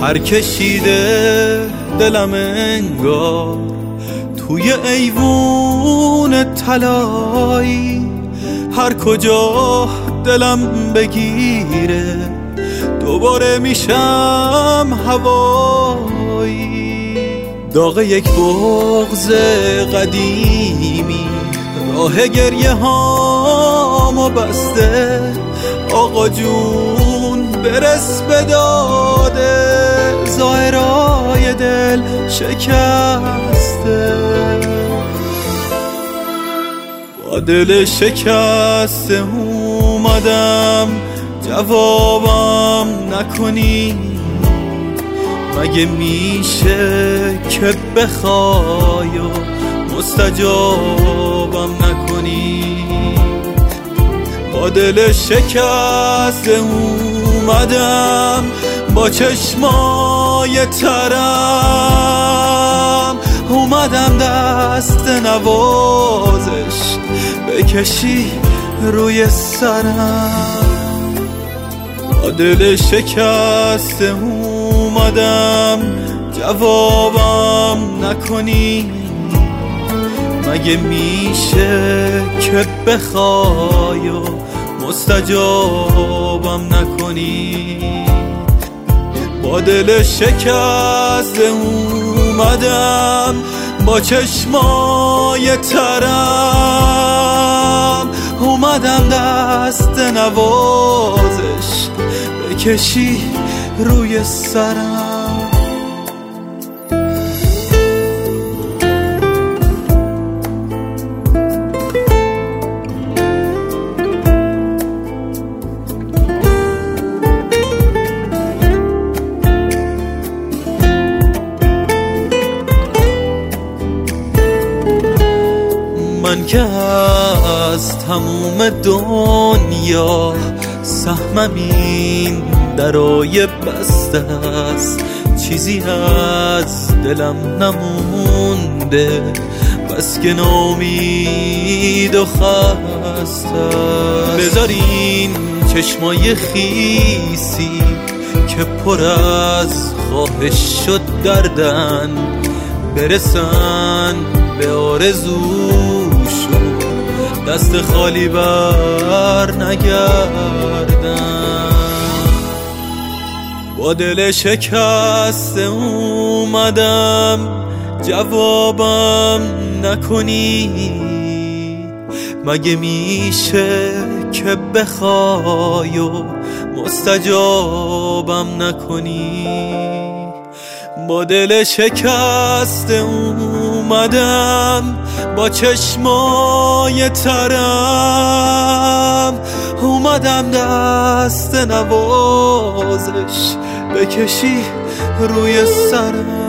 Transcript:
پر کشیده دلم انگار توی ایوون طلایی، هر کجا دلم بگیره دوباره میشم هوایی. داغ یک بغض قدیمی راه گریه هامو بسته، آقا جون برس به داده، ظاهرای دل شکسته. با دل شکسته اومدم جوابم نکنی، مگه میشه که بخوای و مستجابم نکنی؟ با دل شکسته اومدم با چشمای ترم، اومدم دست نوازش بکشی روی سرم. با دل شکسته اومدم جوابم نکنی، مگه میشه که بخوای و مستجابم نکنی؟ با دل شکسته اومدم با چشمای ترم، اومدم دست نوازش بکشی روی سرم. من که از تموم دنیا سهمم این درای بسته است، چیزی از دلم نمونده بس که ناامید و خسته. بذارین چشمای خیسی که پر از خواهش شد دردن، برسن به آرزوشون دست خالی بر نگردن. با دل شکسته اومدم جوابم نکنی، مگه میشه که بخوای و مستجابم نکنی؟ با دل شکسته اومدم با چشمای ترم، اومدم دست نوازش بکشی روی سرم.